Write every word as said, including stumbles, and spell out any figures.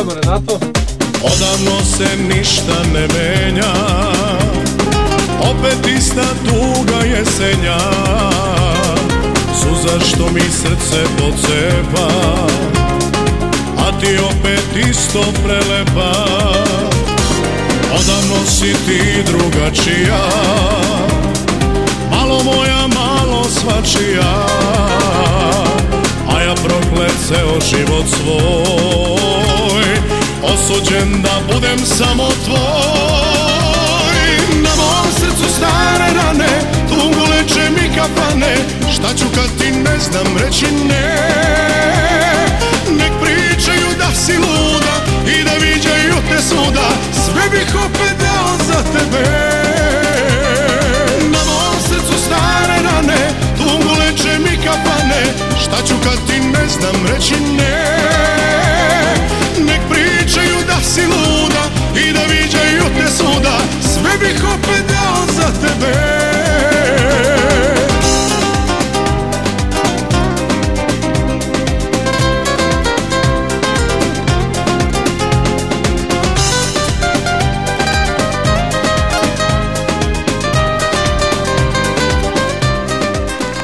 Idemo, Renato. Odavno se ništa ne menja, opet ista tuga jesenja, suza što mi srce pocepa, a ti opet isto prelepa. Odavno si ti drugačija, malo moja, malo svačija, a ja proklet ceo život svoj, osuđen da budem samo tvoj. Na mom srcu stare rane, tugu leče mi kafane, šta ću kad ti ne znam reći ne? Nek pričaju da si luda i da viđaju te svuda, sve bih opet dao za tebe. Na mom srcu stare rane, tugu leče mi kafane, šta ću kad ti ne znam reći ne? Nek pričaju da si luda i da viđaju te svuda, sve bih opet dao za tebe.